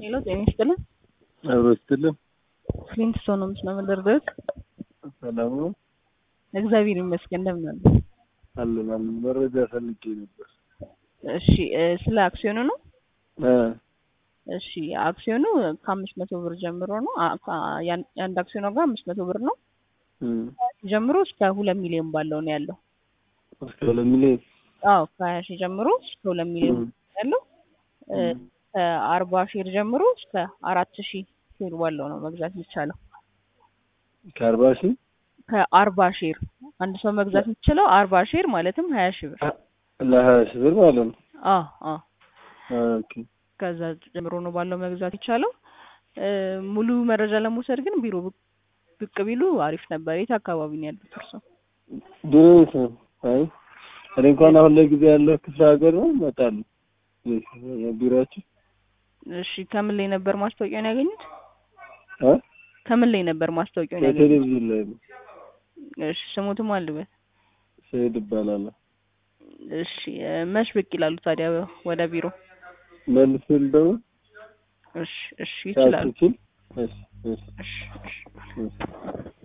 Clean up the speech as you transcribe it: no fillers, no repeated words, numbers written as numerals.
ሄሎ ጤና ይስጥልኝ። አብሮስትልም ፍሊንት ሶኖምስ ነው የምንደርደርክ። ሰላም ነው። እግዚአብሔር ይመስገን። እንደምን አለ? አለን መረጃ ፈልጌ ነበር። እሺ ስለ አክሲዮኑ ነው? እሺ አክሲዮኑ ከ500 ብር ጀምሮ ነው። የአንድ አክሲዮን ዋጋ 500 ብር ነው። ጀምሮ እስከ 2 ሚሊዮን ባለው ነው ያለው። እስከ 2 ሚሊዮን? አዎ ከ20 ሺህ ጀምሮ እስከ 2 ሚሊዮን ያለው። ከ40 ሺህ ጀምሮ እስከ 4000 ሼር ባለው ነው መግዛት የሚቻለው። ከ40 ሺህ? ከ40 ሼር አንድ ሰው መግዛት የሚችለው 40 ሼር ማለትም 20 ሺህ ብር። ለ20 ሺህ ብር ማለት ነው? አዎ። ኦኬ። ከዛ ጀምሮ ነው ባለው መግዛት ይቻላል። ሙሉ መረጃ ለመውሰድ ግን ቢሮ ብቅ ቢሉ አሪፍ ነበር። የት አካባቢ ነው ያሉት እርሶ? ድረስ አይ እኔ እንኳን አሁን ለጊዜ ያለው ክፍለ ሀገር ነው እመጣለሁ። ቢሮአችሁ? እሺ ከምን ላይ ነበር ማስታወቂያውን ያገኙት? አ ከምን ላይ ነበር ማስታወቂያውን ያገኙት? ቴሌቪዥን ላይ ነው። እሺ ስሙትም አልበል። ሰይድ ይባላል። እሺ መች ብቅ ይላሉ ታዲያ ወደ ቢሮ? መልስል ደግሞ? እሺ ይችላል። እሺ።